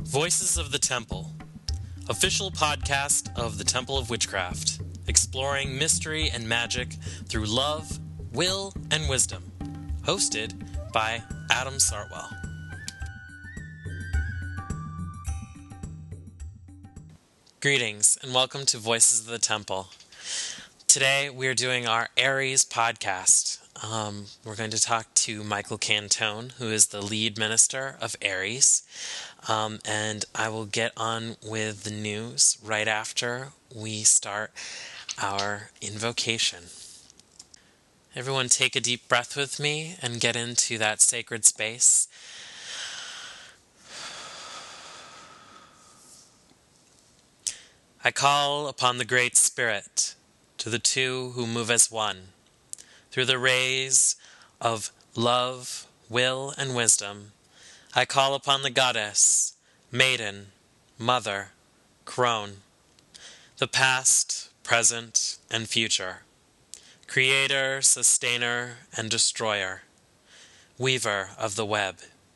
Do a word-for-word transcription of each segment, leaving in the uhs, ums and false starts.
Voices of the Temple, official podcast of the Temple of Witchcraft, exploring mystery and magic through love, will, and wisdom. Hosted by Adam Sartwell. Greetings and welcome to Voices of the Temple. Today we are doing our Aries podcast. Um, we're going to talk to Michael Cantone, who is the lead minister of Aries, um, and I will get on with the news right after we start our invocation. Everyone take a deep breath with me and get into that sacred space. I call upon the Great Spirit, to the two who move as one, through the rays of love, will, and wisdom. I call upon the Goddess, Maiden, Mother, Crone, the past, present, and future, Creator, Sustainer, and Destroyer, Weaver of the web.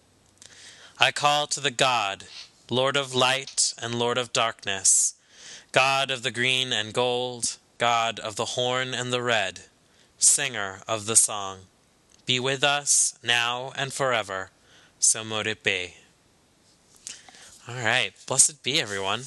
I call to the God, Lord of light and Lord of darkness, God of the green and gold, God of the horn and the red, Singer of the song. Be with us now and forever, so mote it be. All right, blessed be everyone.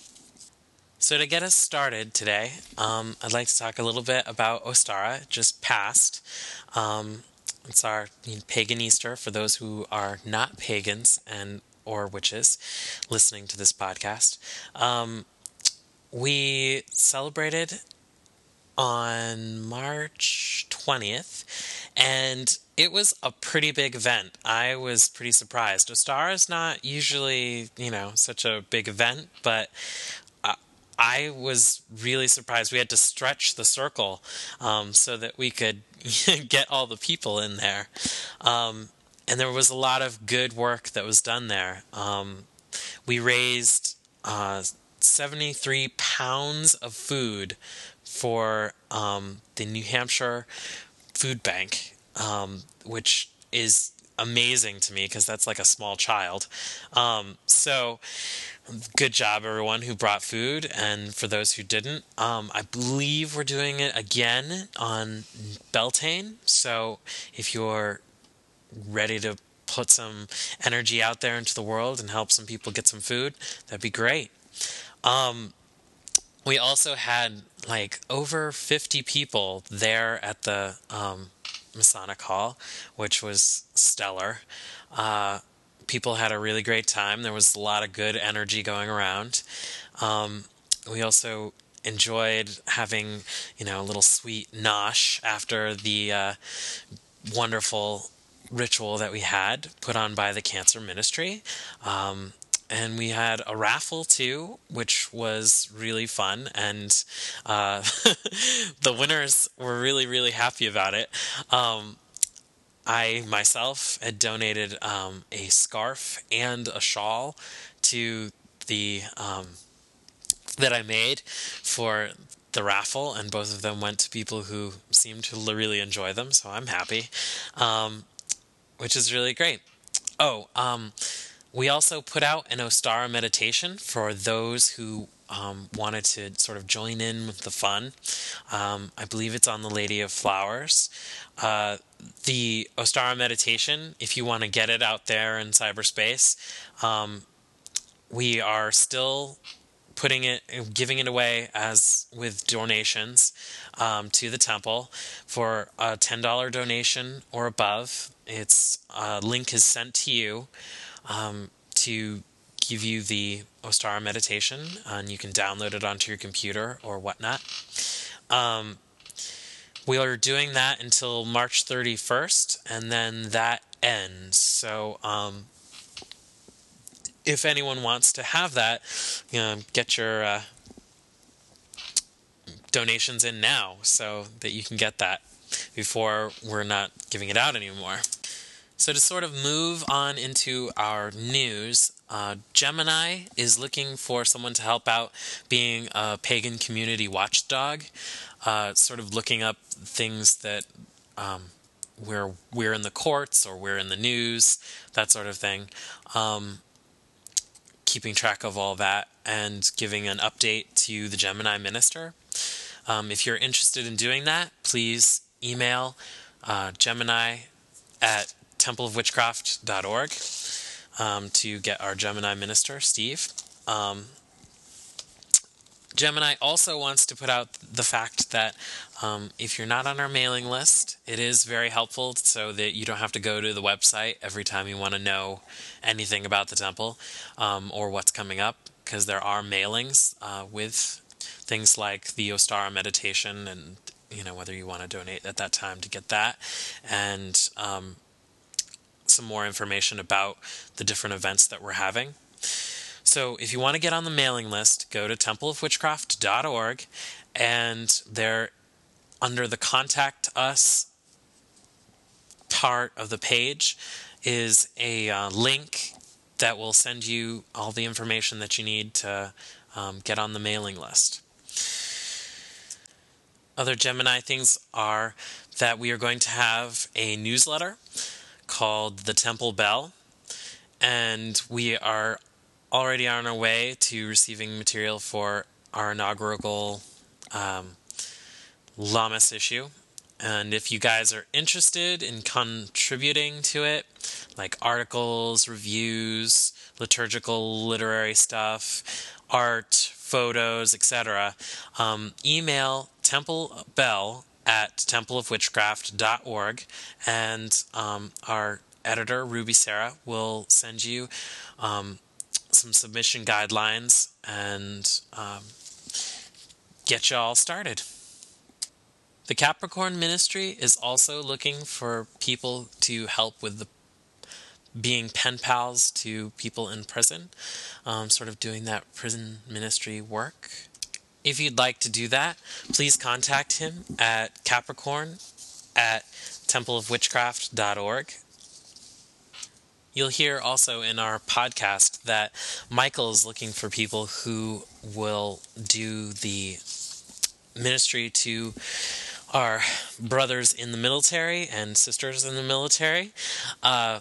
So to get us started today, um, I'd like to talk a little bit about Ostara, just passed. Um, it's our pagan Easter for those who are not pagans and or witches listening to this podcast. Um, we celebrated on March twentieth, and it was a pretty big event. I was pretty surprised. Ostara is not usually, you know, such a big event, but uh, I was really surprised. We had to stretch the circle um, so that we could get all the people in there. Um, and there was a lot of good work that was done there. Um, we raised uh, seventy-three pounds of food for um, the New Hampshire Food Bank, um, which is amazing to me because that's like a small child. Um, so good job, everyone who brought food, and for those who didn't. Um, I believe we're doing it again on Beltane, so if you're ready to put some energy out there into the world and help some people get some food, that'd be great. Um, we also had like over fifty people there at the um, Masonic Hall, which was stellar. Uh, people had a really great time. There was a lot of good energy going around. Um, we also enjoyed having, you know, a little sweet nosh after the uh, wonderful ritual that we had put on by the Cancer Ministry. Um, And we had a raffle, too, which was really fun. And uh, the winners were really, really happy about it. Um, I, myself, had donated um, a scarf and a shawl to the um, that I made for the raffle. And both of them went to people who seemed to really enjoy them. So I'm happy, um, which is really great. Oh, um... We also put out an Ostara meditation for those who um, wanted to sort of join in with the fun. Um, I believe it's on the Lady of Flowers. Uh, the Ostara meditation, if you want to get it out there in cyberspace, um, we are still putting it, giving it away as with donations um, to the temple for a ten dollars donation or above. Its uh, link is sent to you. Um, to give you the Ostara meditation, and you can download it onto your computer or whatnot. Um, we are doing that until March thirty-first, and then that ends. So um, if anyone wants to have that, you know, get your uh, donations in now so that you can get that before we're not giving it out anymore. So to sort of move on into our news, uh, Gemini is looking for someone to help out being a pagan community watchdog, uh, sort of looking up things that um, we're, we're in the courts or we're in the news, that sort of thing. Um, keeping track of all that and giving an update to the Gemini minister. Um, if you're interested in doing that, please email uh, Gemini at temple of witchcraft dot org um, to get our Gemini minister, Steve. Um, Gemini also wants to put out the fact that um, if you're not on our mailing list, it is very helpful so that you don't have to go to the website every time you want to know anything about the temple um, or what's coming up, because there are mailings uh, with things like the Ostara meditation and, you know, whether you want to donate at that time to get that, and um, some more information about the different events that we're having. So if you want to get on the mailing list, go to temple of witchcraft dot org, and there, under the Contact Us part of the page, is a uh, link that will send you all the information that you need to um, get on the mailing list. Other Gemini things are that we are going to have a newsletter called The Temple Bell, and we are already on our way to receiving material for our inaugural um, Lammas issue. And if you guys are interested in contributing to it, like articles, reviews, liturgical, literary stuff, art, photos, et cetera, um, email templebell at temple of witchcraft dot org, and um, our editor, Ruby Sarah, will send you um, some submission guidelines and um, get you all started. The Capricorn Ministry is also looking for people to help with the being pen pals to people in prison, um, sort of doing that prison ministry work. If you'd like to do that, please contact him at capricorn at temple of witchcraft dot org. You'll hear also in our podcast that Michael is looking for people who will do the ministry to our brothers in the military and sisters in the military. Uh,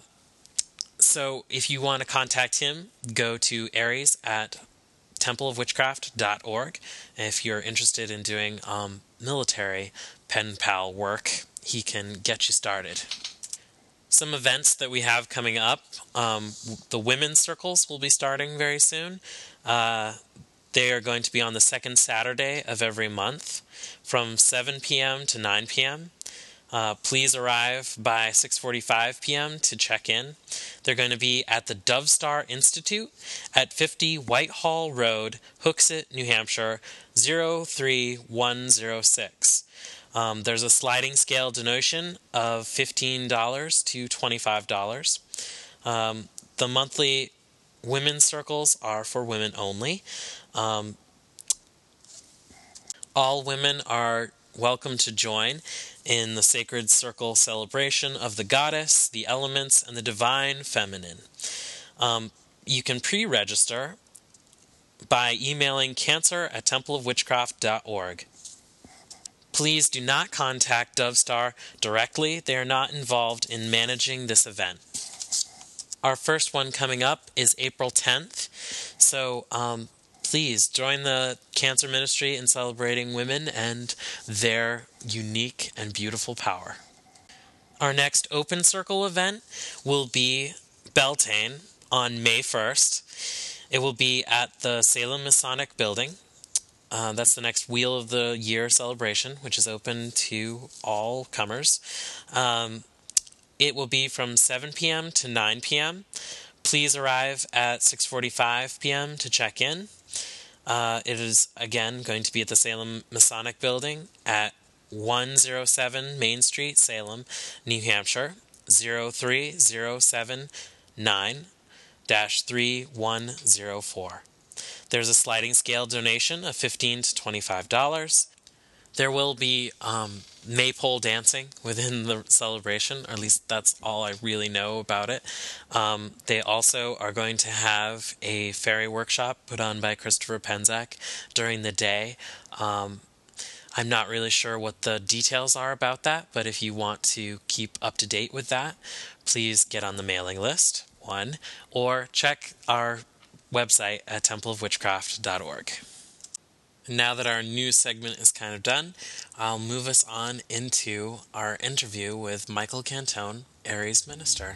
so if you want to contact him, go to Aries at temple of witchcraft dot org. And if you're interested in doing um, military pen pal work, he can get you started. Some events that we have coming up. Um, the women's circles will be starting very soon. Uh, they are going to be on the second Saturday of every month from seven p.m. to nine p.m. Uh, please arrive by six forty-five p.m. to check in. They're going to be at the Dove Star Institute at fifty Whitehall Road, Hooksett, New Hampshire, zero three one zero six. Um, there's a sliding scale donation of fifteen dollars to twenty-five dollars. Um, the monthly women's circles are for women only. Um, all women are welcome to join in the Sacred Circle celebration of the goddess, the elements, and the divine feminine. Um, you can pre-register by emailing cancer at temple of witchcraft dot org. Please do not contact DoveStar directly. They are not involved in managing this event. Our first one coming up is April tenth. So um, please join the Cancer Ministry in celebrating women and their unique and beautiful power. Our next Open Circle event will be Beltane on May first. It will be at the Salem Masonic Building. Uh, that's the next Wheel of the Year celebration, which is open to all comers. Um, it will be from seven p.m. to nine p.m. Please arrive at six forty-five p.m. to check in. Uh, it is, again, going to be at the Salem Masonic Building at one oh seven Main Street, Salem, New Hampshire, zero three zero seven nine dash three one zero four. There's a sliding scale donation of fifteen dollars to twenty-five dollars. There will be um, maypole dancing within the celebration, or at least that's all I really know about it. Um, they also are going to have a fairy workshop put on by Christopher Penzak during the day. Um, I'm not really sure what the details are about that, but if you want to keep up to date with that, please get on the mailing list, one, or check our website at temple of witchcraft dot org. Now that our news segment is kind of done, I'll move us on into our interview with Michael Cantone, Aries minister.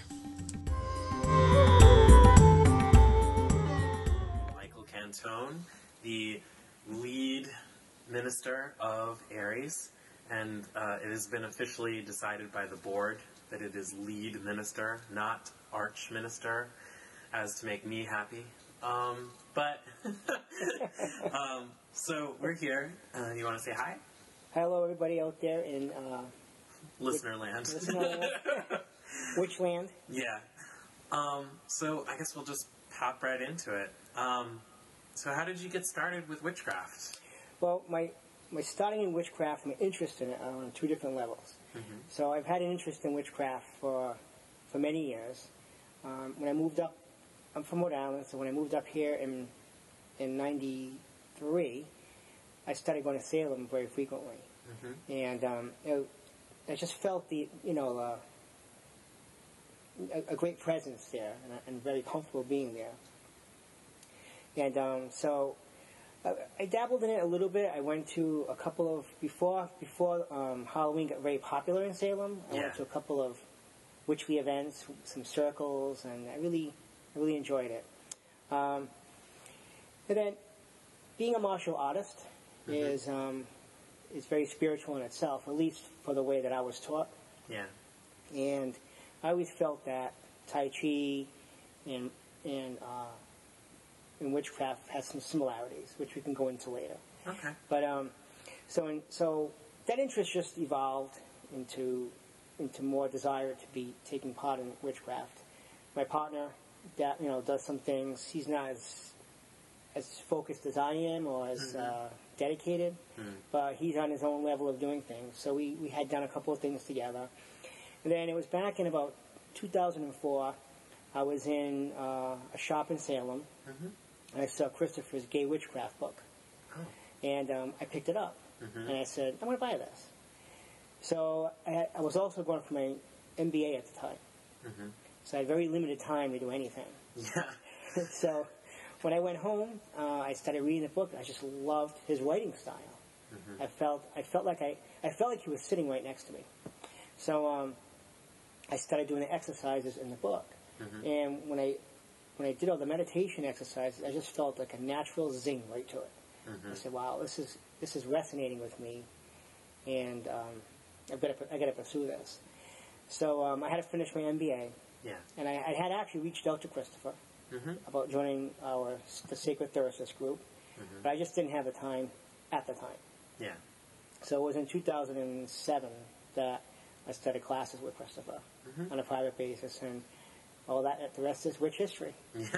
Michael Cantone, the lead minister of Aries, and uh, it has been officially decided by the board that it is lead minister, not arch minister, as to make me happy. Um, but, um, so we're here. Uh, you want to say hi? Hello, everybody out there in uh, Listener land. Listener land. Which land? Yeah. Um, so I guess we'll just hop right into it. Um, so how did you get started with witchcraft? Well, my my starting in witchcraft, my interest in it are on two different levels. Mm-hmm. So I've had an interest in witchcraft for for many years. Um, when I moved up, I'm from Rhode Island, so when I moved up here in in ninety-three, I started going to Salem very frequently, mm-hmm. and um, it, I just felt the you know uh, a, a great presence there, and, and very comfortable being there. And um, so I, I dabbled in it a little bit. I went to a couple of before before um, Halloween got very popular in Salem. I yeah. went to a couple of witchly events, some circles, and I really I really enjoyed it. Um, and then being a martial artist mm-hmm. is um, is very spiritual in itself, at least for the way that I was taught. Yeah. And I always felt that Tai Chi and and uh, and witchcraft has some similarities, which we can go into later. Okay. But um, so in, so that interest just evolved into into more desire to be taking part in witchcraft. My partner, that you know, does some things. He's not as as focused as I am, or as mm-hmm. uh, dedicated, mm-hmm. but he's on his own level of doing things. So we, we had done a couple of things together. And then it was back in about two thousand four. I was in uh, a shop in Salem, mm-hmm. and I saw Christopher's Gay Witchcraft book. Oh. And um, I picked it up, mm-hmm. and I said, I'm going to buy this. So I, had, I was also going for my M B A at the time. Mm-hmm. So I had very limited time to do anything. Yeah. So when I went home, uh, I started reading the book. I just loved his writing style. Mm-hmm. I felt I felt like I, I felt like he was sitting right next to me. So um, I started doing the exercises in the book. Mm-hmm. And when I when I did all the meditation exercises, I just felt like a natural zing right to it. Mm-hmm. I said, "Wow, this is this is resonating with me, and um, I've got to I got to pursue this." So um, I had to finish my M B A. Yeah. And I, I had actually reached out to Christopher mm-hmm. about joining our the Sacred Thyrsus group, mm-hmm. but I just didn't have the time at the time. Yeah. So it was in two thousand seven that I started classes with Christopher mm-hmm. on a private basis, and all that, the rest is witch history. Yeah.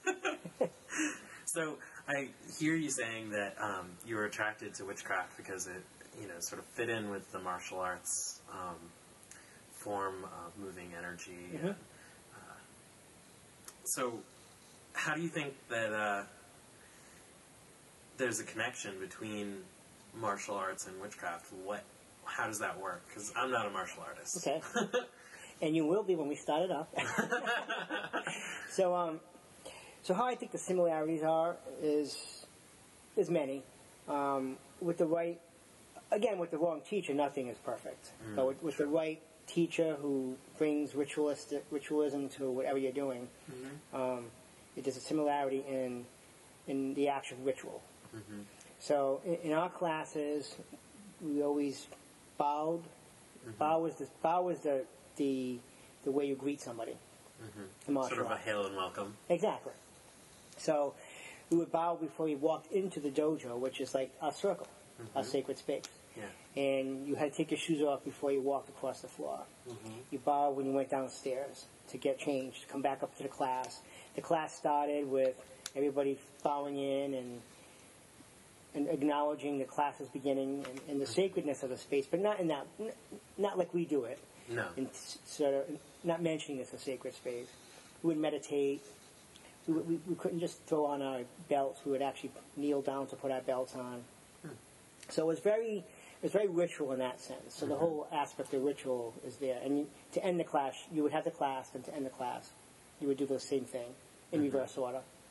So I hear you saying that um, you were attracted to witchcraft because it, you know, sort of fit in with the martial arts um, form of moving energy. Mm-hmm. And, uh, so how do you think that uh, there's a connection between martial arts and witchcraft? What, how does that work? Because I'm not a martial artist. Okay. And you will be when we start it up. so, um, so how I think the similarities are is is many. Um, with the right, again, with the wrong teacher, nothing is perfect. Mm, but with, with the right teacher who brings ritualistic ritualism to whatever you're doing, mm-hmm. um, there's a similarity in in the actual ritual. Mm-hmm. So, in, in our classes, we always bowed. Mm-hmm. Bow was the bow was the the the way you greet somebody. Mm-hmm. Sort of a hail and welcome. Exactly. So we would bow before you walked into the dojo, which is like a circle, mm-hmm. a sacred space. Yeah. And you had to take your shoes off before you walked across the floor. Mm-hmm. You bowed when you went downstairs to get changed, to come back up to the class. The class started with everybody bowing in and and acknowledging the class's beginning and, and the mm-hmm. sacredness of the space, but not in that, not like we do it. No. And sort of not mentioning it's a sacred space. We would meditate. We, we, we couldn't just throw on our belts. We would actually kneel down to put our belts on. Hmm. So it was very, it was very ritual in that sense. So mm-hmm. the whole aspect of ritual is there. And you, to end the class, you would have the class, and to end the class, you would do the same thing in mm-hmm. reverse order.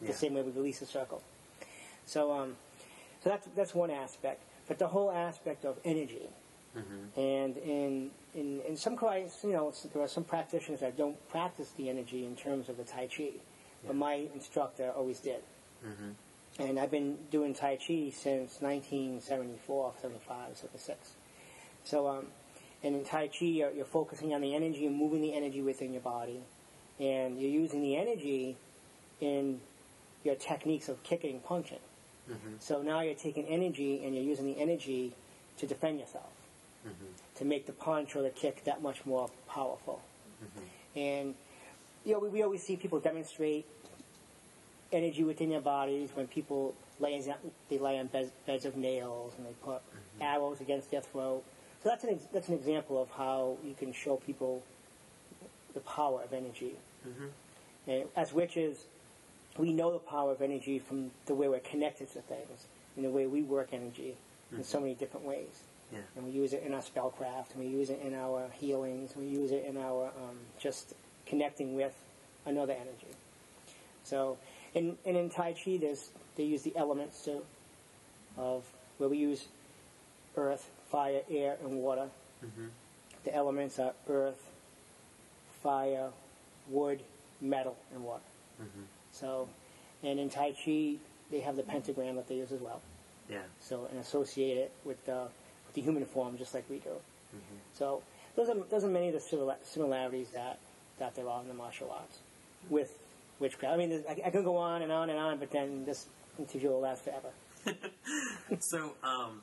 the Yeah. same way we release a circle. So, um, so that's that's one aspect. But the whole aspect of energy, Mm-hmm. and in in in some clients, you know, there are some practitioners that don't practice the energy in terms of the Tai Chi, Yeah. but my instructor always did. Mm-hmm. And I've been doing Tai Chi since nineteen seventy-four, seventy-five, seventy-six. So, um, and in Tai Chi, you're, you're focusing on the energy and moving the energy within your body. And you're using the energy in your techniques of kicking, punching. Mm-hmm. So now you're taking energy and you're using the energy to defend yourself, Mm-hmm. to make the punch or the kick that much more powerful. Mm-hmm. And, you know, we, we always see people demonstrate energy within their bodies when people lay, they lay on beds, beds of nails and they put Mm-hmm. arrows against their throat. So that's an, ex- that's an example of how you can show people the power of energy. Mm-hmm. And as witches, we know the power of energy from the way we're connected to things and the way we work energy Mm-hmm. in so many different ways. Yeah. And we use it in our spellcraft, and we use it in our healings, we use it in our um, just connecting with another energy. So, and, and in Tai Chi, there's, they use the elements too, of where we use earth, fire, air, and water. Mm-hmm. The elements are earth, fire, wood, metal, and water. Mm-hmm. So, and in Tai Chi, they have the pentagram that they use as well. Yeah. So, and associate it with the, with the human form, just like we do. Mm-hmm. So, those are those are many of the simila- similarities that, that there are in the martial arts with witchcraft. I mean, there's- I, I can go on and on and on, but then this interview will last forever. So, um,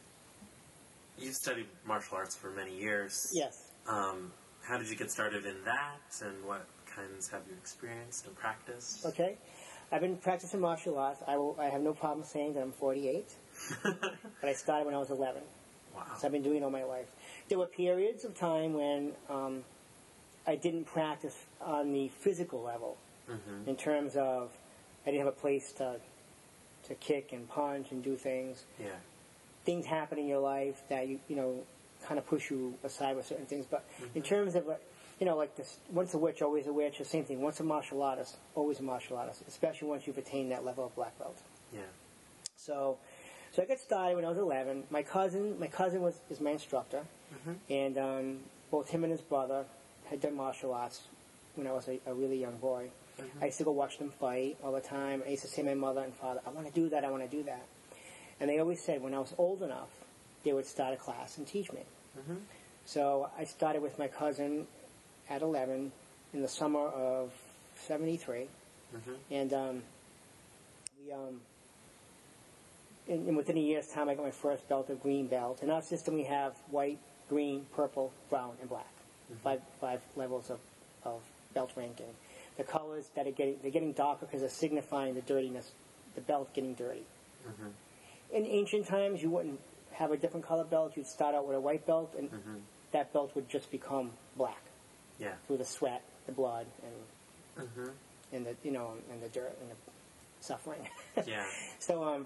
you've studied martial arts for many years. Yes. Um, how did you get started in that, and what kinds have you experienced and practiced? Okay. I've been practicing martial arts. I will. I have no problem saying that I'm forty-eight, but I started when I was eleven. Wow. So I've been doing it all my life. There were periods of time when um, I didn't practice on the physical level, Mm-hmm. in terms of I didn't have a place to to kick and punch and do things. Yeah. Things happen in your life that you you know kind of push you aside with certain things. But Mm-hmm. in terms of uh, you know, like this, once a witch, always a witch. The same thing. Once a martial artist, always a martial artist. Especially once you've attained that level of black belt. Yeah. So, so I got started when I was eleven. My cousin, my cousin was is my instructor, Mm-hmm. and um, both him and his brother had done martial arts when I was a, a really young boy. Mm-hmm. I used to go watch them fight all the time. I used to say to my mother and father, I want to do that, I want to do that. And they always said when I was old enough, they would start a class and teach me. Mm-hmm. So I started with my cousin at eleven in the summer of seventy-three. Mm-hmm. And um, we, um, and, and within a year's time, I got my first belt of green belt. In our system, we have white, green, purple, brown, and black. Mm-hmm. Five five levels of, of belt ranking. The colors that are getting they're getting darker because they're signifying the dirtiness, the belt getting dirty. Mm-hmm. In ancient times, you wouldn't have a different color belt. You'd start out with a white belt, and Mm-hmm. that belt would just become black Yeah. through the sweat, the blood, and Mm-hmm. and the you know and the dirt and the suffering. Yeah. So um,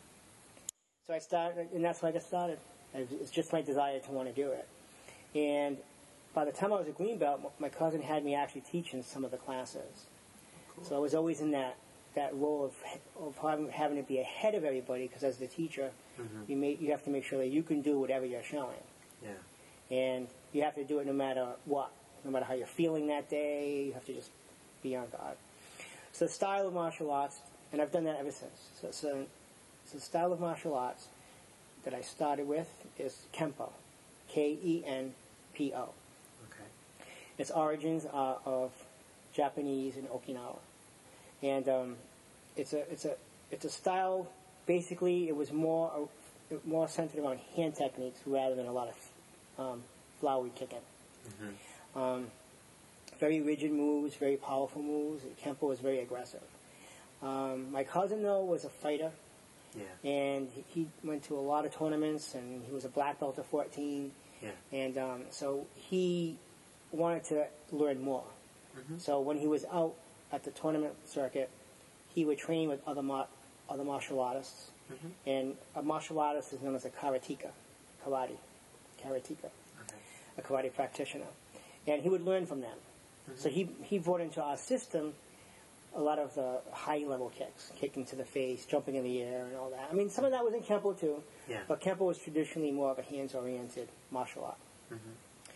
so I started, and that's why I got started. It's just my desire to want to do it. And by the time I was a green belt, my cousin had me actually teaching some of the classes. Cool. So I was always in that, that role of of having, having to be ahead of everybody, because as the teacher, Mm-hmm. you may, you have to make sure that you can do whatever you're showing, Yeah. and you have to do it no matter what, no matter how you're feeling that day. You have to just be on guard. So the style of martial arts, and I've done that ever since. So, so, so the style of martial arts that I started with is Kenpo, K E N P O. Okay. Its origins are of Japanese and Okinawa, and um, it's a it's a it's a style. Basically, it was more uh, more centered around hand techniques rather than a lot of um, flowery kicking. Mm-hmm. Um, very rigid moves, very powerful moves. Kenpo was very aggressive. Um, my cousin, though, was a fighter, Yeah. and he went to a lot of tournaments, and he was a black belt at fourteen. Yeah. And um, so he wanted to learn more. Mm-hmm. So when he was out at the tournament circuit, he would train with other mar- other martial artists. Mm-hmm. And a martial artist is known as a karateka, karate, karateka, Okay. a karate practitioner. And he would learn from them. Mm-hmm. So he, he brought into our system a lot of the high-level kicks, kicking to the face, jumping in the air, and all that. I mean, some of that was in Kempo too, Yeah. but Kempo was traditionally more of a hands-oriented martial art. Mm-hmm.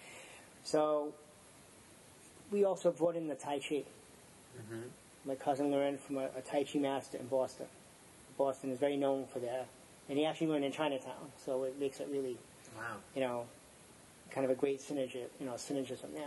So we also brought in the Tai Chi. Mm-hmm. My cousin learned from a, a Tai Chi master in Boston. Boston is very known for their, and he actually learned in Chinatown, so it makes it really, Wow. you know, kind of a great synergy, you know, synergism there.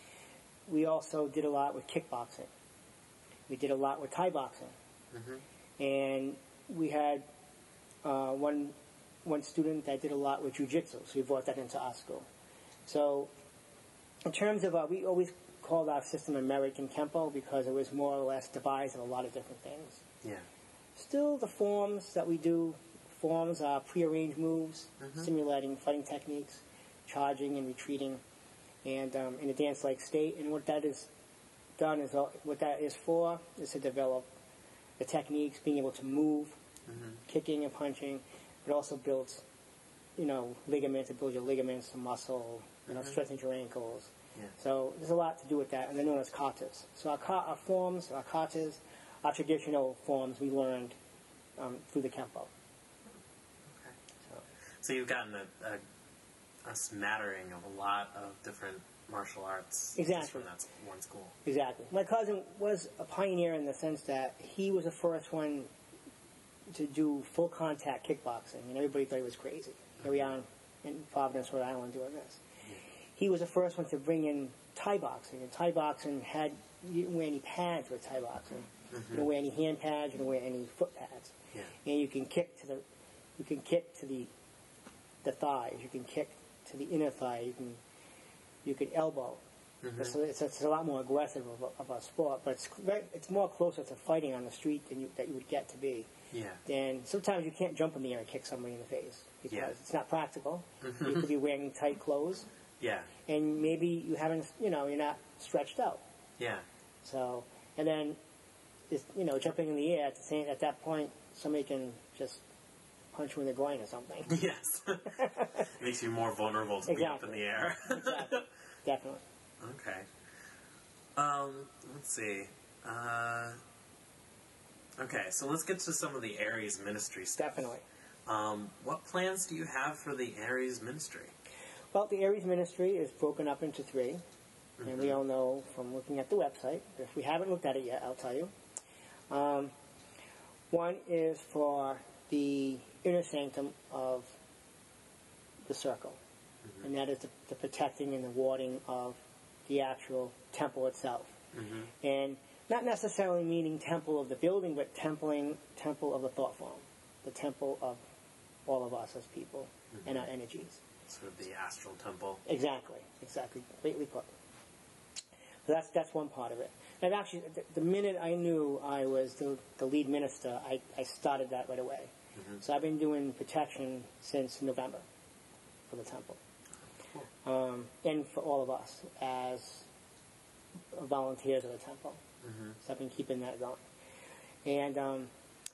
We also did a lot with kickboxing. We did a lot with Thai boxing. Mm-hmm. And we had uh, one one student that did a lot with jiu-jitsu, so we brought that into our school. So in terms of, uh, we always called our system American Kempo because it was more or less devised of a lot of different things. Yeah. Still, the forms that we do, forms are prearranged moves, Mhm. simulating fighting techniques, charging and retreating, and um, in a dance-like state. And what that is done is, all, what that is for is to develop the techniques, being able to move, Mm-hmm. kicking and punching. It also builds, you know, ligaments. It builds your ligaments, some muscle, you know, Mhm. strengthens your ankles. Yeah. So there's a lot to do with that, and they're known as katas. So our, ka- our forms, our katas, our traditional forms we learned um, through the Kempo. Okay. So, So you've gotten a, a, a smattering of a lot of different martial arts just Exactly. from that s- one school. exactly. My cousin was a pioneer in the sense that he was the first one to do full contact kickboxing, and everybody thought he was crazy. Here we are in Providence, Rhode Island, doing this. He was the first one to bring in Thai boxing, and Thai boxing had, you didn't wear any pads with Thai boxing. You don't wear any hand pads, you don't wear any foot pads. Yeah. And you can kick to the, you can kick to the, the thighs. You can kick to the inner thigh. You can, you can elbow. Mhm. So it's, it's a lot more aggressive of a, of a sport, but it's very, it's more closer to fighting on the street than you, that you would get to be. Yeah. And sometimes you can't jump in the air and kick somebody in the face because Yeah. it's not practical. You could be wearing tight clothes, Yeah. and maybe you haven't, you know, you're not stretched out. Yeah. So, and then, it's, you know, jumping in the air at the same, at that point, somebody can just punch you in the groin or something. Yes. Makes you more vulnerable to be up in Exactly. the air. Exactly. Definitely. Okay. Um, let's see. Uh, okay, so let's get to some of the Aries ministry stuff. Definitely. Um, what plans do you have for the Aries ministry? Well, the Aries ministry is broken up into three, and we all know from looking at the website. If we haven't looked at it yet, I'll tell you. Um, one is for the inner sanctum of the circle, and that is the, the protecting and the warding of the actual temple itself. Mm-hmm. And not necessarily meaning temple of the building, but templing, temple of the thought form, the temple of all of us as people and our energies. Sort of the astral temple. Exactly, exactly. Greatly put. So that's that's one part of it. And actually, the, the minute I knew I was the, the lead minister, I, I started that right away. Mhm. So I've been doing protection since November for the temple. Um, and for all of us as volunteers of the temple. Mm-hmm. So I've been keeping that going. And um,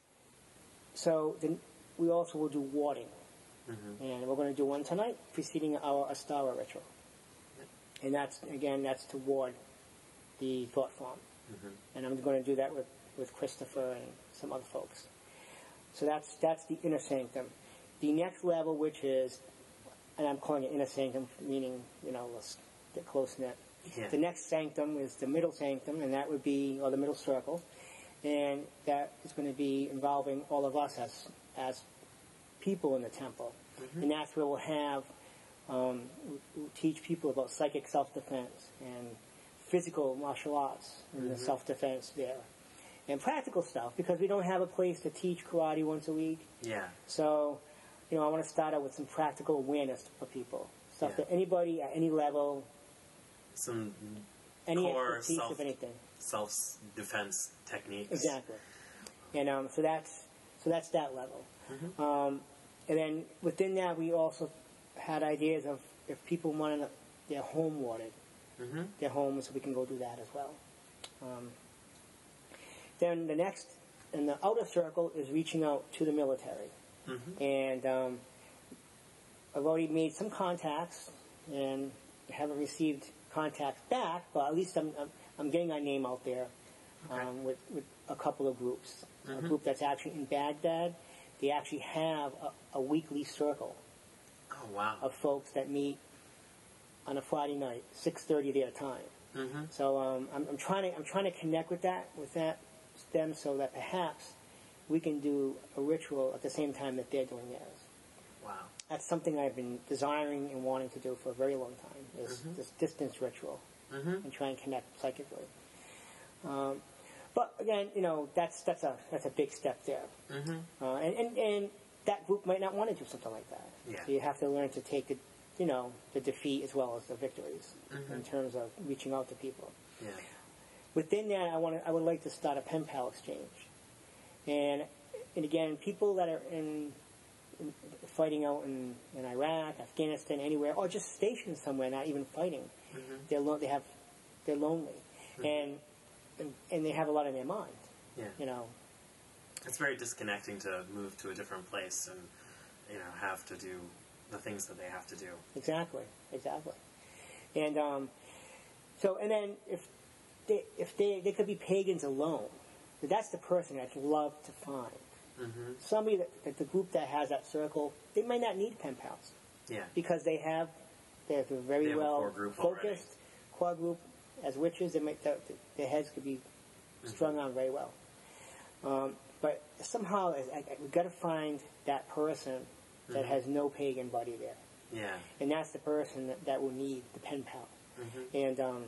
so then we also will do warding. Mm-hmm. And we're going to do one tonight, preceding our Astara ritual. And that's, again, that's to ward the thought form. Mm-hmm. And I'm going to do that with, with Christopher and some other folks. So that's that's the inner sanctum. The next level, which is, and I'm calling it inner sanctum, meaning, you know, let's get close knit. Yeah. The next sanctum is the middle sanctum, and that would be, or the middle circle, and that is going to be involving all of us as as people in the temple. Mm-hmm. And that's where we'll have, um, we'll teach people about psychic self-defense and physical martial arts and Mm-hmm. the self-defense there. And practical stuff, because we don't have a place to teach karate once a week. Yeah. So, you know, I want to start out with some practical awareness for people. Stuff Yeah. that anybody at any level, Some any core expertise self- of anything. self-defense techniques. Exactly. And um, so that's so that's that level. Mm-hmm. Um, and then within that, we also had ideas of if people wanted their home warded, Mm-hmm. their homes, we can go do that as well. Um, then the next, in the outer circle, is reaching out to the military. Mm-hmm. And um, I've already made some contacts and haven't received contacts back, but at least I'm, I'm, I'm getting our name out there Okay. um, with, with a couple of groups. Mm-hmm. A group that's actually in Baghdad, they actually have a, a weekly circle Oh, wow. of folks that meet on a Friday night, six thirty their time. Mm-hmm. So um, I'm, I'm trying to I'm trying to connect with that with that them so that perhaps we can do a ritual at the same time that they're doing theirs. Wow. That's something I've been desiring and wanting to do for a very long time. Is Mm-hmm. this distance ritual Mm-hmm. and try and connect psychically. Um, but again, you know, that's that's a that's a big step there. Mm-hmm. Uh, and, and and that group might not want to do something like that. Yeah. So you have to learn to take it, you know, the defeat as well as the victories Mm-hmm. in terms of reaching out to people. Yeah. Within that, I want to, I would like to start a pen pal exchange, and and again, people that are in, in fighting out in, in Iraq, Afghanistan, anywhere, or just stationed somewhere, not even fighting, Mm-hmm. they're lo- they have they're lonely, Mhm. and, and and they have a lot in their mind. Yeah. You know, It's very disconnecting to move to a different place and, you know, have to do the things that they have to do. exactly, exactly, and um, so and then if they if they they could be pagans alone, but that's the person I'd love to find. Mm-hmm. Somebody that, that the group that has that circle, they might not need pen pals Yeah. because they have they're very They have a well core group focused already. core group as witches. They might their, their heads could be strung on very well. Um, but somehow I, I, we've got to find that person that Mhm. has no pagan buddy there, Yeah. and that's the person that, that will need the pen pal. Mm-hmm. And um,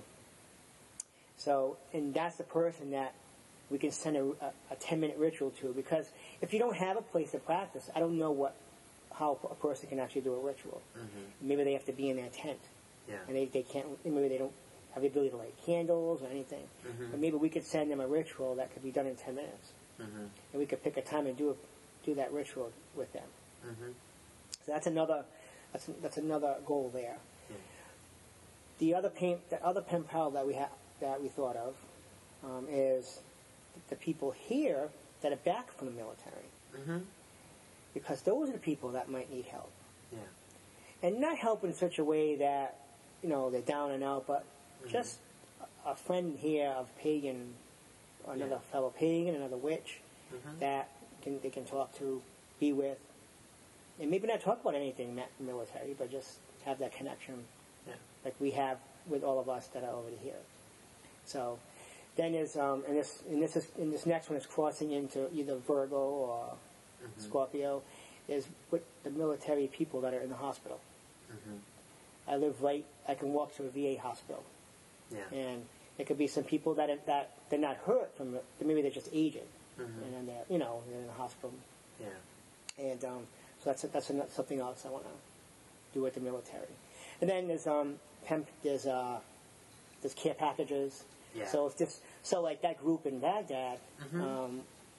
so, and that's the person that we can send a, a, a ten-minute ritual to. Because if you don't have a place to practice, I don't know what how a person can actually do a ritual. Mm-hmm. Maybe they have to be in their tent, Yeah. and they, they can't. Maybe they don't have the ability to light candles or anything. Mhm. But maybe we could send them a ritual that could be done in ten minutes, Mm-hmm. and we could pick a time and do a, do that ritual with them. Mm-hmm. So that's another that's that's another goal there. Yeah. The other pain, the other pen pal that we have that we thought of um, is the people here that are back from the military, Mm-hmm. because those are the people that might need help, Yeah. and not help in such a way that you know they're down and out, but Mhm. just a, a friend here of pagan, another Yeah. fellow pagan, another witch Mm-hmm. that can they can talk to, be with, and maybe not talk about anything ma- military, but just have that connection. Yeah. Like we have with all of us that are already here. So then is um, and this and this is and this next one is crossing into either Virgo or Mm-hmm. Scorpio, is with the military people that are in the hospital. Mm-hmm. I live right. I can walk to a V A hospital, Yeah. and there could be some people that are, that they're not hurt from it. Maybe they're just aging, Mm-hmm. and then they're you know they're in the hospital, Yeah. and um, so that's that's an- something else I want to do with the military. And then there's um pen, there's uh there's care packages. Yeah. So if this so like that group in Baghdad, Mhm. um,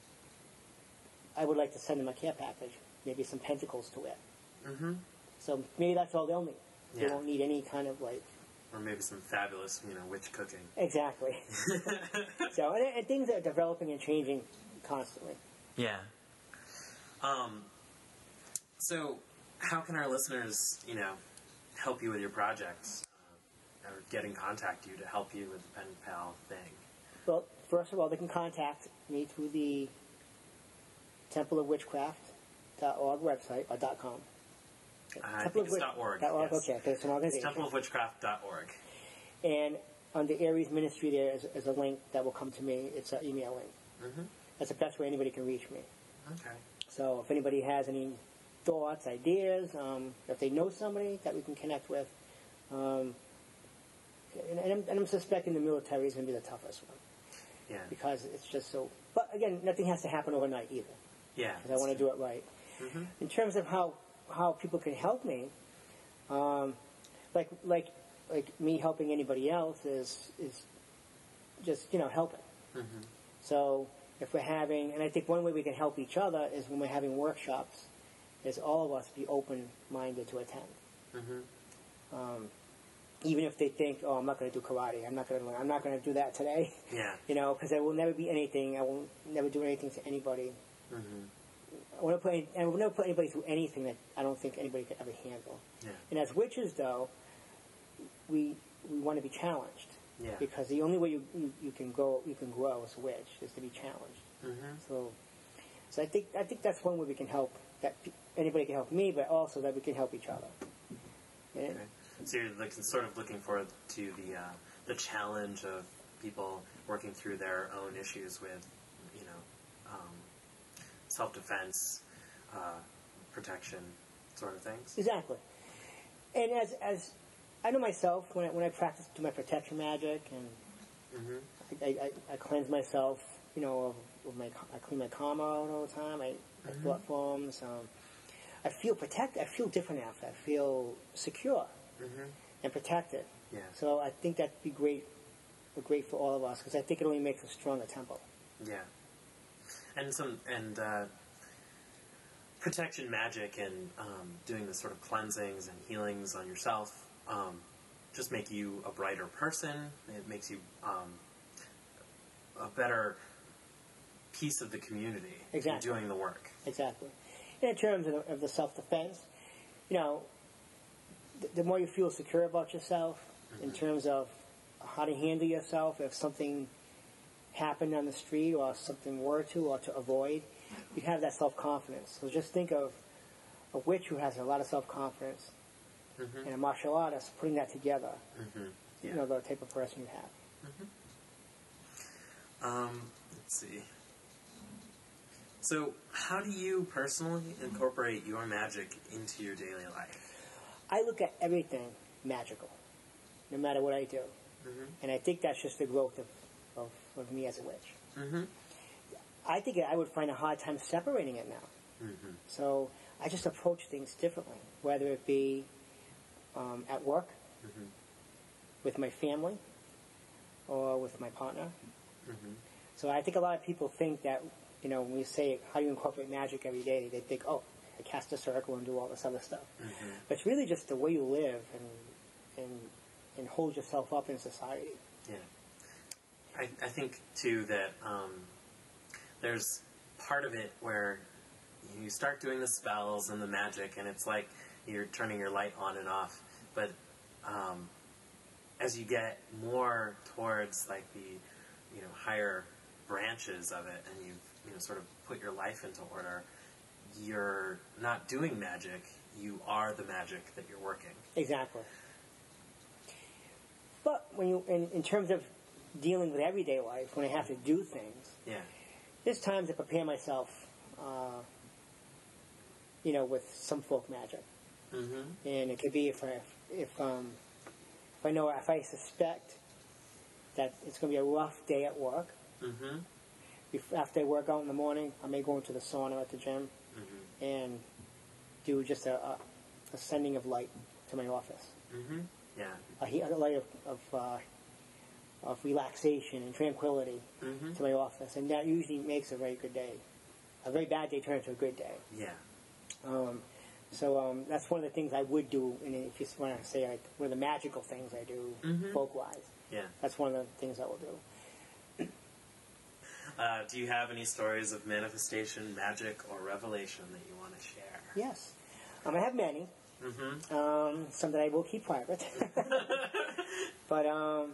I would like to send them a care package, maybe some pentacles to wear. Mm-hmm. So maybe that's all they'll need. They Yeah. won't need any kind of like Or maybe some fabulous, you know, witch cooking. exactly. So and, and things are developing and changing constantly. Yeah. Um. So, how can our listeners, you know, help you with your projects, uh, or get in contact you to help you with the pen pal thing? Well, first of all, they can contact me through the Temple of Witchcraft dot org website or dot com. Uh, I think it's dot .org. Dot .org, yes. okay, okay, it's an It's organization. temple of witchcraft dot org. And on the Aries Ministry there is, is a link that will come to me. It's an email link. Mm-hmm. That's the best way anybody can reach me. Okay. So if anybody has any thoughts, ideas, um, if they know somebody that we can connect with, um, and, and, I'm, and I'm suspecting the military is going to be the toughest one Yeah. because it's just so. But again, nothing has to happen overnight either Yeah. because I want to do it right. Mm-hmm. In terms of how how people can help me, um, like like like me helping anybody else is is just you know helping. Mm-hmm. So if we're having, and I think one way we can help each other is when we're having workshops, is all of us be open-minded to attend. Mm-hmm. Um, even if they think, oh, I'm not going to do karate, I'm not going to, I'm not going to do that today. Yeah. You know, because there will never be anything. I will never do anything to anybody. Mm-hmm. I want to put, any, I will never put anybody through anything that I don't think anybody could ever handle. Yeah. And as witches, though, we we want to be challenged. Yeah. Because the only way you, you, you can go you can grow as a witch is to be challenged. Mm-hmm. So, so I think I think that's one way we can help. That pe- anybody can help me, but also that we can help each other. And, Okay. So you're looking, sort of looking forward to the uh, the challenge of people working through their own issues with, you know, um, self-defense, uh, protection, sort of things. Exactly. And as as I know myself, when I, when I practice do my protection magic and Mm-hmm. I, I, I cleanse myself, you know, of, of my I clean my karma out all the time. I, I Mhm. thought forms. Um, I feel protected. I feel different after. I feel secure Mm-hmm. and protected. Yeah. So I think that'd be great, great for all of us because I think it only makes a stronger temple. Yeah. And some and uh, protection magic and um, doing the sort of cleansings and healings on yourself um, just make you a brighter person. It makes you um, a better piece of the community. Exactly. Doing the work. Exactly. And in terms of the, of the self-defense, you know, the, the more you feel secure about yourself, in terms of how to handle yourself if something happened on the street or something were to or to avoid, you have that self-confidence. So just think of a witch who has a lot of self-confidence Mm-hmm. and a martial artist putting that together. Mm-hmm. Yeah. You know, the type of person you have. Um, let's see. So, how do you personally incorporate your magic into your daily life? I look at everything magical, no matter what I do. Mm-hmm. And I think that's just the growth of, of, of me as a witch. Mm-hmm. I think I would find a hard time separating it now. Mm-hmm. So I just approach things differently, whether it be um, at work, Mm-hmm. with my family, or with my partner. Mm-hmm. So I think a lot of people think that, you know, when we say, how do you incorporate magic every day, they think, oh, I cast a circle and do all this other stuff. Mm-hmm. But it's really just the way you live and, and, and hold yourself up in society. Yeah. I, I think, too, that um, there's part of it where you start doing the spells and the magic, and it's like you're turning your light on and off. But um, as you get more towards, like, the, you know, higher branches of it, and you've, you know, sort of put your life into order, you're not doing magic. You are the magic that you're working. Exactly. But when you, in, in terms of dealing with everyday life, when I have to do things, Yeah. there's times I prepare myself, uh, you know, with some folk magic. Mm-hmm. And it could be if I, if, um, if I know, if I suspect that it's going to be a rough day at work, Mm-hmm. if, after I work out in the morning, I may go into the sauna at the gym Mm-hmm. and do just a, a, a sending of light to my office. Mm-hmm. Yeah. A, he- a light of, of, uh, of relaxation and tranquility Mm-hmm. to my office. And that usually makes a very good day. A very bad day turns into a good day. Yeah. Um, so um, that's one of the things I would do. And if you want to say like one of the magical things I do, Mhm. folk-wise, Yeah. that's one of the things I will do. Uh, do you have any stories of manifestation, magic, or revelation that you want to share? Yes, um, I have many. Mm-hmm. Um, some that I will keep private. But um,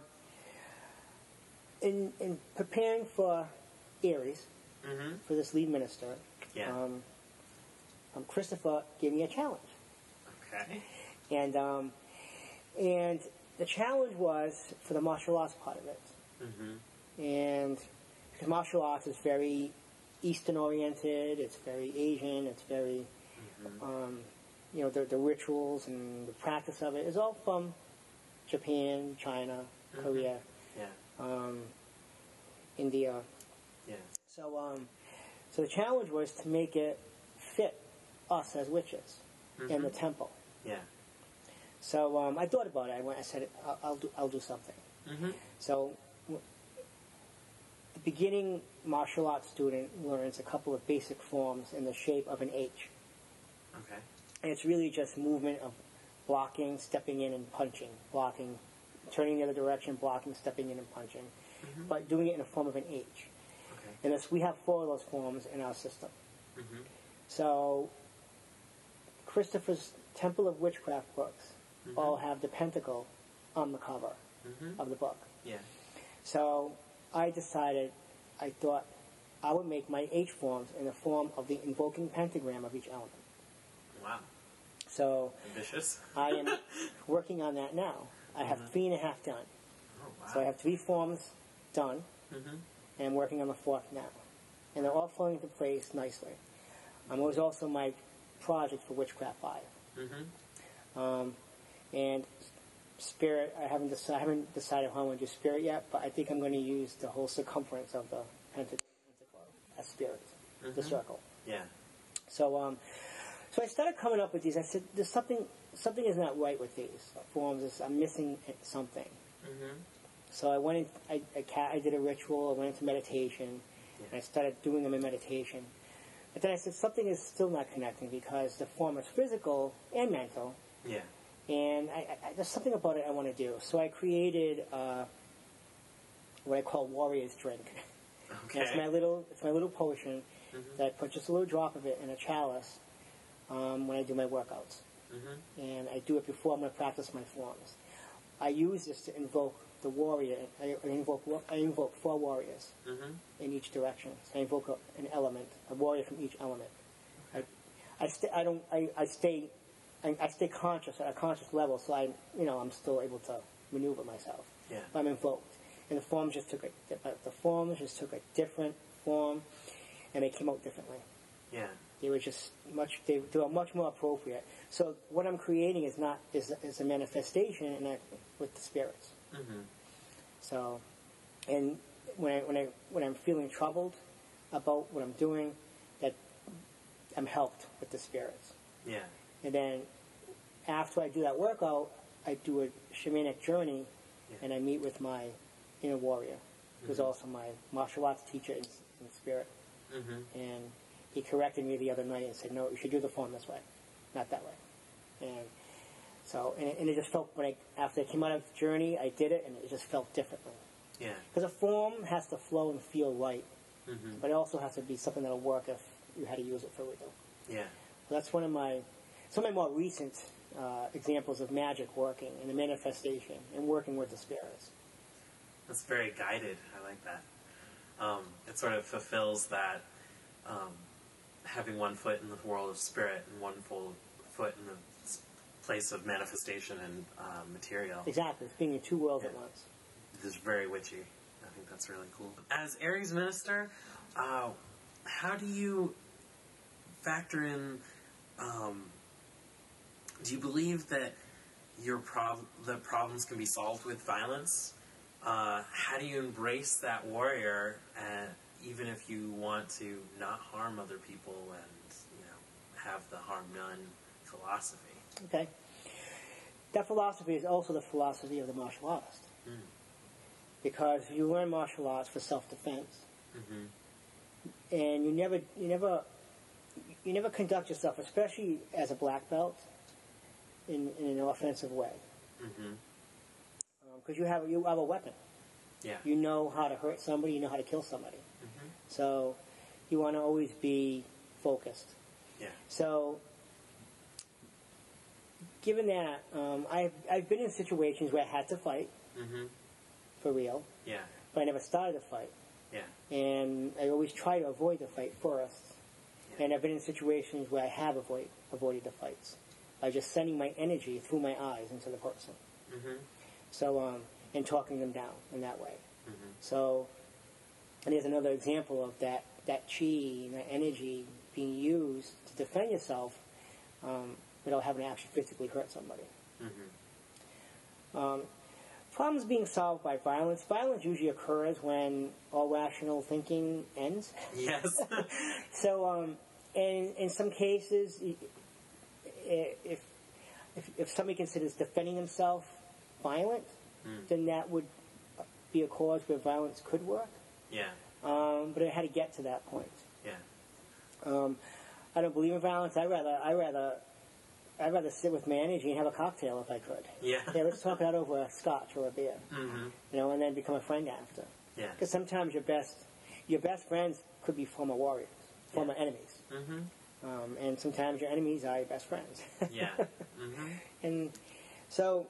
in in preparing for Aries, Mm-hmm. for this lead minister, Yeah. um, um, Christopher gave me a challenge. Okay. And um, and the challenge was for the martial arts part of it. Mm-hmm. And because martial arts is very Eastern oriented, it's very Asian, it's very, Mm-hmm. um, you know, the, the rituals and the practice of it is all from Japan, China, Mhm. Korea, Yeah. um, India. Yeah. So, um, so the challenge was to make it fit us as witches in the Mhm. temple. Yeah. So um, I thought about it. I went. I said, I'll, I'll do. I'll do something. Mm-hmm. So w- the beginning martial arts student learns a couple of basic forms in the shape of an H, Okay. and it's really just movement of blocking, stepping in, and punching. Blocking, turning the other direction, blocking, stepping in, and punching. Mm-hmm. But doing it in the form of an H. Okay. And this, we have four of those forms in our system. Mm-hmm. So Christopher's Temple of Witchcraft books Mhm. all have the pentacle on the cover. mm-hmm. of the book. Yeah. So I decided, I thought I would make my H forms in the form of the invoking pentagram of each element. Wow. So ambitious. I am working on that now. I have mm-hmm. three and a half done. Oh, wow. So I have three forms done, mm-hmm. and I'm working on the fourth now. And they're all falling into place nicely. Um, it was also my project for Witchcraft five. Mm-hmm. Um, and Spirit, I haven't, deci- I haven't decided how I'm going to do Spirit yet, but I think I'm going to use the whole circumference of the pentacle as Spirit, mm-hmm. the circle. Yeah. So, um, so I started coming up with these. I said, "There's something, something is not right with these forms. I'm missing something." Mm-hmm. So I went in. I, I, I did a ritual. I went into meditation, yeah. and I started doing them in meditation. But then I said, something is still not connecting because the form is physical and mental. Yeah. And I, I, there's something about it I want to do. So I created uh, what I call Warrior's Drink. Okay. It's my little, it's my little potion mm-hmm. that I put just a little drop of it in a chalice um, when I do my workouts. Mm-hmm. And I do it before I'm going to practice my forms. I use this to invoke the warrior. I, I invoke I invoke four warriors mm-hmm. in each direction. So I invoke a, an element, a warrior from each element. I, I, st- I don't. I, I stay. I, I stay conscious at a conscious level, so I, you know, I'm still able to maneuver myself. Yeah. But I'm invoked, and the forms just took a. The forms just took a different form, and they came out differently. Yeah. They were just much. They, they were much more appropriate. So what I'm creating is not is is a manifestation, and I, with the spirits. Mm-hmm. So, and when I when I when I'm feeling troubled about what I'm doing, that I'm helped with the spirits. Yeah. And then after I do that workout, I do a shamanic journey, yeah. and I meet with my inner warrior, who's mm-hmm. also my martial arts teacher in, in spirit. Mm-hmm. And he corrected me the other night and said, "No, you should do the form this way, not that way." And so, and it, and it just felt when I after I came out of the journey, I did it, and it just felt differently. Yeah. Because a form has to flow and feel right, mm-hmm. but it also has to be something that'll work if you had to use it for real. Yeah. So that's one of my some of my more recent uh, examples of magic working and the manifestation and working with the spirits. That's very guided. I like that. Um, it sort of fulfills that um, having one foot in the world of spirit and one full foot in the place of manifestation and uh, material. Exactly. It's being in two worlds yeah. at once. It's very witchy. I think that's really cool. As Aries minister, uh, how do you factor in... Um, do you believe that your prob- the problems can be solved with violence? Uh, how do you embrace that warrior, uh, even if you want to not harm other people and, you know, have the harm none philosophy? Okay. That philosophy is also the philosophy of the martial artist. Mm. Because you learn martial arts for self-defense. Mm-hmm. And you never, you never, you never conduct yourself, especially as a black belt, in, in an offensive way. Mm-hmm. Because um, you have you have a weapon. Yeah. You know how to hurt somebody. You know how to kill somebody. Mm-hmm. So you want to always be focused. Yeah. So given that, um, I've I've been in situations where I had to fight. Mm-hmm. For real. Yeah. But I never started a fight. Yeah. And I always try to avoid the fight first. Yeah. And I've been in situations where I have avoid, avoided the fights by just sending my energy through my eyes into the person. Mm-hmm. So, um, and talking them down in that way. Mm-hmm. So, and there's another example of that, that chi and that energy being used to defend yourself um, without having to actually physically hurt somebody. Mm-hmm. Um, problems being solved by violence. Violence usually occurs when all rational thinking ends. Yes. So, um, and in some cases, if, if if somebody considers defending himself violent, mm. then that would be a cause where violence could work. Yeah. Um, but it had to get to that point. Yeah. Um, I don't believe in violence. I rather I rather I'd rather sit with my energy and have a cocktail if I could. Yeah. Yeah, let's talk it out over a scotch or a beer. Mm-hmm. You know, and then become a friend after. Yeah. Because sometimes your best your best friends could be former warriors, former yeah. enemies. Mm-hmm. Um, and sometimes your enemies are your best friends. Yeah. Mm-hmm. And so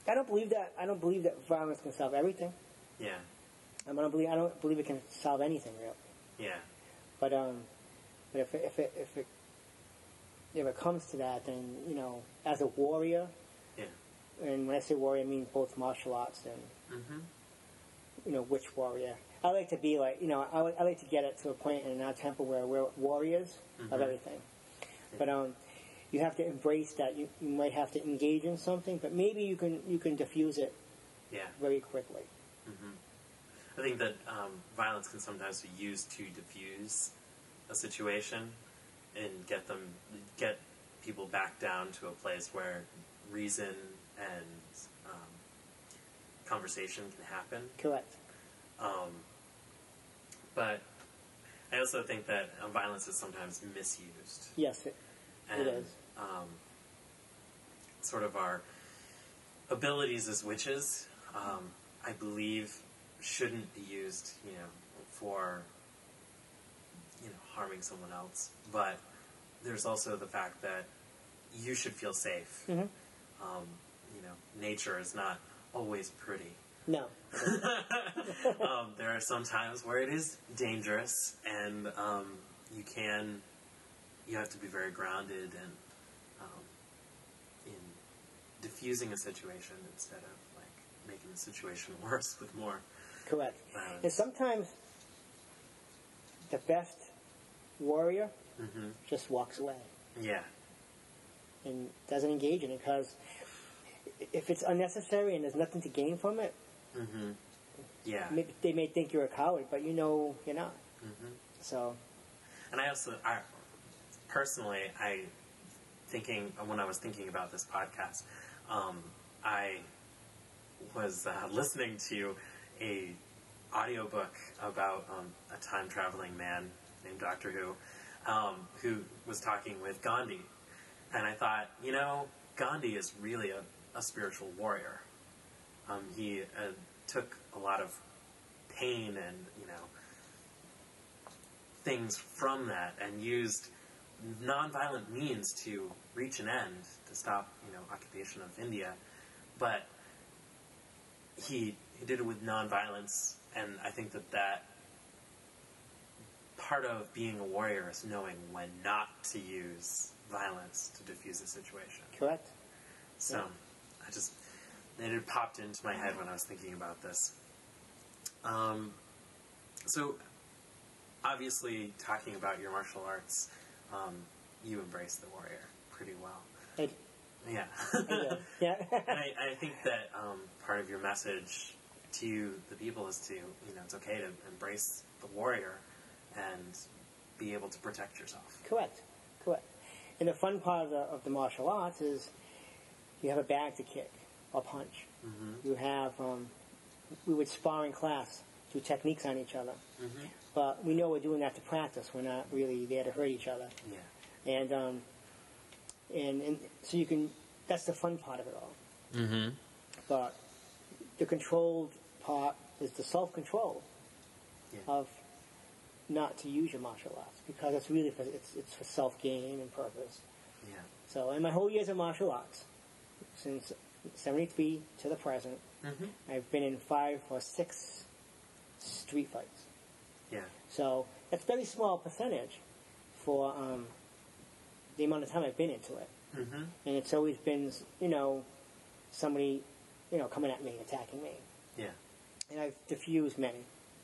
I don't believe that. I don't believe that violence can solve everything. Yeah. Um, I don't believe. I don't believe it can solve anything really. Yeah. But um, but if it, if it if it if it comes to that, then you know, as a warrior, Yeah. and when I say warrior, I mean both martial arts and Mm-hmm. you know which warrior. I like to be like you know I, I like to get it to a point in our temple where we're warriors Mm-hmm. of everything. But um, you have to embrace that. You, you might have to engage in something, but maybe you can you can diffuse it Yeah. very quickly. Mm-hmm. I think that um, violence can sometimes be used to diffuse a situation and get them get people back down to a place where reason and um, conversation can happen. Correct. Um, but I also think that uh, violence is sometimes misused. Yes, it, and, it is. Um, sort of our abilities as witches, um, I believe, shouldn't be used, you know, for, you know, harming someone else. But there's also the fact that you should feel safe. Mm-hmm. Um, you know, nature is not always pretty. No. um, there are some times where it is dangerous, and um, you can, you have to be very grounded and um, in diffusing a situation instead of like making the situation worse with more Correct. violence. And sometimes the best warrior Mm-hmm. just walks away Yeah. and doesn't engage in it because if it's unnecessary and there's nothing to gain from it, Mm-hmm. Yeah. maybe they may think you're a coward, but you know you're not. Mm-hmm. So, And I also, I, personally, I thinking when I was thinking about this podcast, um, I was uh, listening to a audiobook about um, a time traveling man named Doctor Who, um, who was talking with Gandhi, and I thought, you know, Gandhi is really a, a spiritual warrior. Um, he uh, took a lot of pain and you know things from that and used nonviolent means to reach an end to stop you know occupation of India, but he he did it with nonviolence, and I think that that part of being a warrior is knowing when not to use violence to diffuse a situation. correct. So I just it had popped into my head when I was thinking about this. Um, so obviously, talking about your martial arts, um, you embrace the warrior pretty well. I, Yeah. I do. Yeah. And I, I think that um, part of your message to the people is to, you know, it's okay to embrace the warrior and be able to protect yourself. Correct. Correct. And the fun part of the, of the martial arts is you have a bag to kick or punch. Mm-hmm. You have, um, we would spar in class, do techniques on each other. Mm-hmm. But we know we're doing that to practice. We're not really there to hurt each other. Yeah. And, um, and, and so you can, that's the fun part of it all. Mm-hmm. But the controlled part is the self-control Yeah. of not to use your martial arts because it's really for, it's, it's for self-gain and purpose. Yeah. So in my whole years of martial arts, since seventy-three to the present, Mm-hmm. I've been in five or six street fights. Yeah. So that's a very small percentage for um, the amount of time I've been into it. Mm-hmm. And it's always been, you know, somebody, you know, coming at me, attacking me. Yeah. And I've diffused many.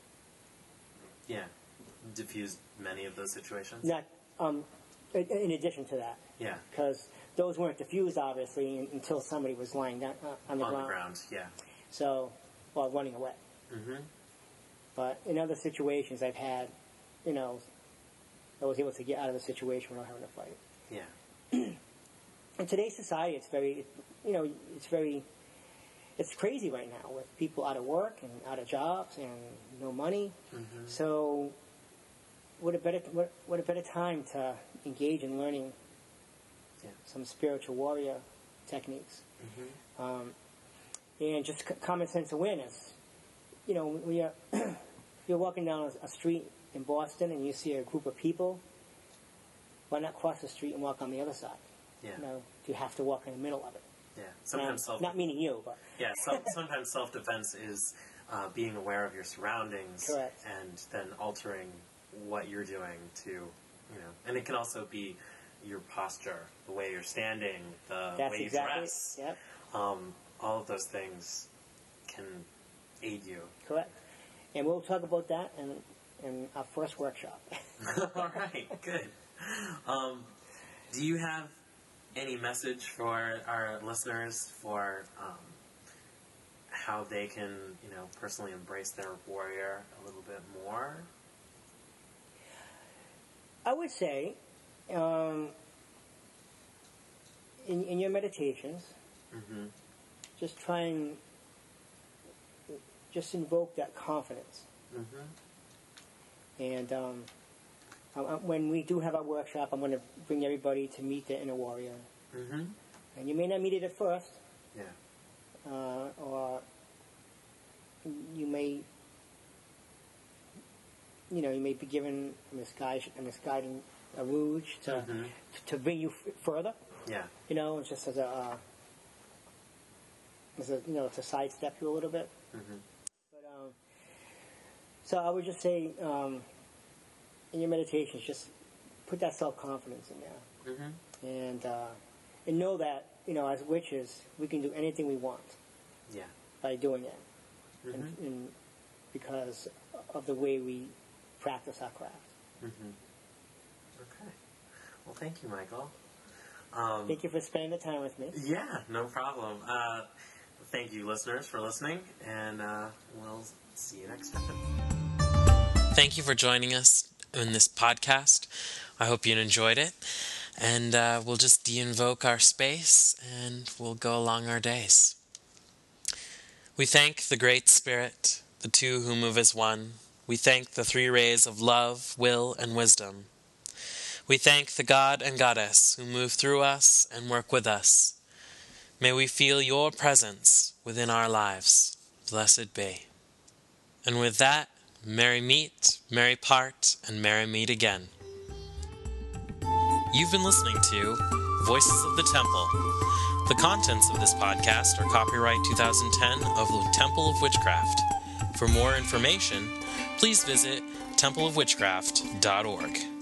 Yeah. Diffused many of those situations. Not, um, in in addition to that. Yeah. Because those weren't diffused, obviously, un- until somebody was lying down uh, on the On ground. the ground. Yeah. So, well, running away. Mm-hmm. But in other situations, I've had, you know, I was able to get out of the situation without having to fight. Yeah. In today's society, it's very, you know, it's very, it's crazy right now with people out of work and out of jobs and no money. Mm-hmm. So, what a better, what, what a better time to engage in learning Yeah. some spiritual warrior techniques. Mm-hmm. Um, and just c- common sense awareness. You know, when you're, you're walking down a street in Boston and you see a group of people, why not cross the street and walk on the other side? Yeah. You know, you have to walk in the middle of it. Yeah. Sometimes Um, self. not meaning you, but Yeah. Some, sometimes self-defense is uh, being aware of your surroundings Correct. and then altering what you're doing to, you know, and it can also be your posture, the way you're standing, the that's way you exactly. dress. Yep. Um, all of those things can aid you. Correct. And we'll talk about that in, in our first workshop. All right, good. Um, do you have any message for our listeners for um, how they can, you know, personally embrace their warrior a little bit more? I would say, um, in, in your meditations, Mm-hmm. just try and just invoke that confidence. Mm-hmm. And um, I- I- when we do have our workshop, I'm going to bring everybody to meet the inner warrior. Mm-hmm. And you may not meet it at first, Yeah. uh, or you may, you know, you may be given a misguided, a misguiding a rouge to Mhm. to bring you f- further. Yeah. You know, it's just as a, uh, as a you know, to sidestep you a little bit. Mm-hmm. But um, so I would just say, um, in your meditations, just put that self confidence in there, Mm-hmm. and uh, and know that, you know, as witches, we can do anything we want Yeah. by doing it, Mm-hmm. and, and because of the way we practice our craft. Mm-hmm. Okay. Well, thank you, Michael. Um, Thank you for spending the time with me. Yeah, no problem. Uh, thank you, listeners, for listening, and uh, we'll see you next time. Thank you for joining us in this podcast. I hope you enjoyed it. And uh, we'll just de-invoke our space and we'll go along our days. We thank the Great Spirit, the two who move as one. We thank the three rays of love, will, and wisdom. We thank the God and Goddess who move through us and work with us. May we feel your presence within our lives. Blessed be. And with that, merry meet, merry part, and merry meet again. You've been listening to Voices of the Temple. The contents of this podcast are copyright two thousand ten of the Temple of Witchcraft. For more information, please visit temple of witchcraft dot org.